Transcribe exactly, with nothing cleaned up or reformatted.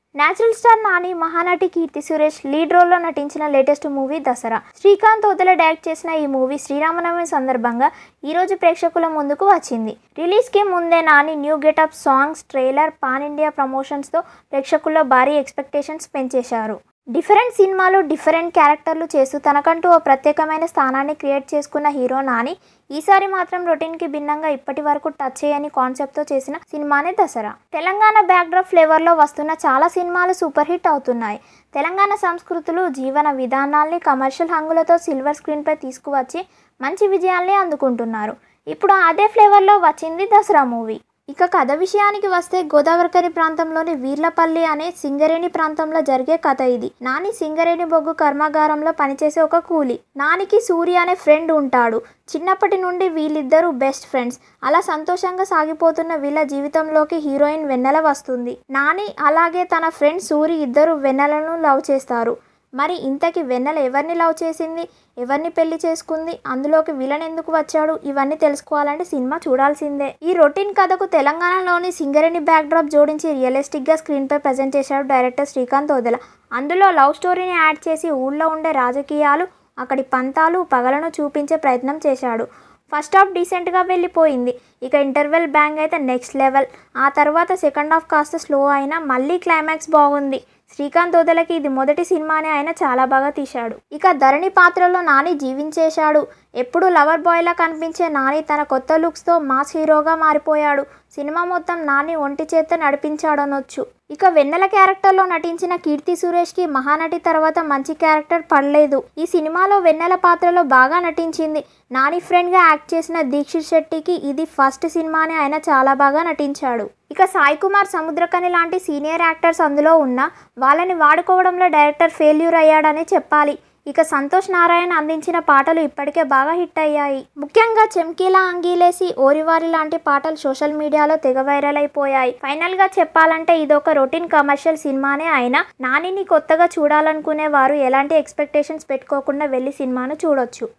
Natural star Nani, Mahanati Keerthy Suresh lead రోల్లో నటించిన latest movie Dasara. Srikanth Odela direct చేసిన ఈ మూవీ శ్రీరామనవమి సందర్భంగా ఈరోజు ప్రేక్షకుల ముందుకు వచ్చింది. రిలీజ్కి ముందే Nani new getup, songs, trailer, pan India ప్రమోషన్స్తో ప్రేక్షకుల్లో భారీ ఎక్స్పెక్టేషన్స్ పెంచేశారు. డిఫరెంట్ సినిమాలు, డిఫరెంట్ క్యారెక్టర్లు చేస్తూ తనకంటూ ఓ ప్రత్యేకమైన స్థానాన్ని క్రియేట్ చేసుకున్న హీరో నాని ఈసారి మాత్రం రొటీన్కి భిన్నంగా ఇప్పటి వరకు టచ్ చేయని కాన్సెప్ట్తో చేసిన సినిమానే దసరా. తెలంగాణ బ్యాక్డ్రాప్ ఫ్లేవర్లో వస్తున్న చాలా సినిమాలు సూపర్ హిట్ అవుతున్నాయి. తెలంగాణ సంస్కృతులు, జీవన విధానాల్ని కమర్షియల్ హంగులతో సిల్వర్ స్క్రీన్పై తీసుకువచ్చి మంచి విజయాల్ని అందుకుంటున్నారు. ఇప్పుడు అదే ఫ్లేవర్లో వచ్చింది దసరా మూవీ. ఇక కథ విషయానికి వస్తే గోదావరికని ప్రాంతంలోని వీర్లపల్లి అనే సింగరేణి ప్రాంతంలో జరిగే కథ ఇది. నాని సింగరేణి బొగ్గు కర్మాగారంలో పనిచేసే ఒక కూలి. నానికి సూర్య అనే ఫ్రెండ్ ఉంటాడు. చిన్నప్పటి నుండి వీళ్ళిద్దరూ బెస్ట్ ఫ్రెండ్స్. అలా సంతోషంగా సాగిపోతున్న వీళ్ళ జీవితంలోకి హీరోయిన్ వెన్నెల వస్తుంది. నాని అలాగే తన ఫ్రెండ్ సూరి ఇద్దరు వెన్నెలను లవ్ చేస్తారు. మరి ఇంతకీ వెన్నెల ఎవరిని లవ్ చేసింది, ఎవరిని పెళ్లి చేసుకుంది, అందులోకి విలన్ ఎందుకు వచ్చాడు, ఇవన్నీ తెలుసుకోవాలంటే సినిమా చూడాల్సిందే. ఈ రొటీన్ కథకు తెలంగాణలోని సింగరేణి బ్యాక్డ్రాప్ జోడించి రియలిస్టిక్గా స్క్రీన్పై ప్రజెంట్ చేశాడు డైరెక్టర్ శ్రీకాంత్ ఓదెల. అందులో లవ్ స్టోరీని యాడ్ చేసి ఊళ్ళో ఉండే రాజకీయాలు, అక్కడి పంతాలు, పగలను చూపించే ప్రయత్నం చేశాడు. ఫస్ట్ హాఫ్ డీసెంట్గా వెళ్ళిపోయింది. ఇక ఇంటర్వెల్ బ్యాంగ్ అయితే నెక్స్ట్ లెవెల్. ఆ తర్వాత సెకండ్ హాఫ్ కాస్త స్లో అయినా మళ్ళీ క్లైమాక్స్ బాగుంది. శ్రీకాంత్ ఓదెలకి ఇది మొదటి సినిమానే ఆయన చాలా బాగా తీశాడు. ఇక ధరణి పాత్రలో నాని జీవించేశాడు. ఎప్పుడు లవర్ బాయ్లా కనిపించే నాని తన కొత్త లుక్స్తో మాస్ హీరోగా మారిపోయాడు. సినిమా మొత్తం నాని ఒంటి చేత నడిపించాడనొచ్చు. ఇక వెన్నెల క్యారెక్టర్లో నటించిన కీర్తి సురేష్కి మహానటి తర్వాత మంచి క్యారెక్టర్ పడలేదు. ఈ సినిమాలో వెన్నెల పాత్రలో బాగా నటించింది. నాని ఫ్రెండ్గా యాక్ట్ చేసిన దీక్షిత్ శెట్టికి ఇది ఫస్ట్ సినిమానే ఆయన చాలా బాగా నటించాడు. ఇక సాయి కుమార్, సముద్రకని లాంటి సీనియర్ యాక్టర్స్ అందులో ఉన్న వాళ్ళని వాడుకోవడంలో డైరెక్టర్ ఫెయిల్యూర్ అయ్యాడని చెప్పాలి. ఇక సంతోష్ నారాయణ అందించిన పాటలు ఇప్పటికే బాగా హిట్ అయ్యాయి. ముఖ్యంగా చెమ్కీలా అంగీలేసి, ఓరివారి లాంటి పాటలు సోషల్ మీడియాలో తెగ వైరల్ అయిపోయాయి. ఫైనల్ గా చెప్పాలంటే ఇదొక రొటీన్ కమర్షియల్ సినిమానే అయినా నానిని కొత్తగా చూడాలనుకునే వారు ఎలాంటి ఎక్స్పెక్టేషన్స్ పెట్టుకోకుండా వెళ్ళి సినిమాను చూడొచ్చు.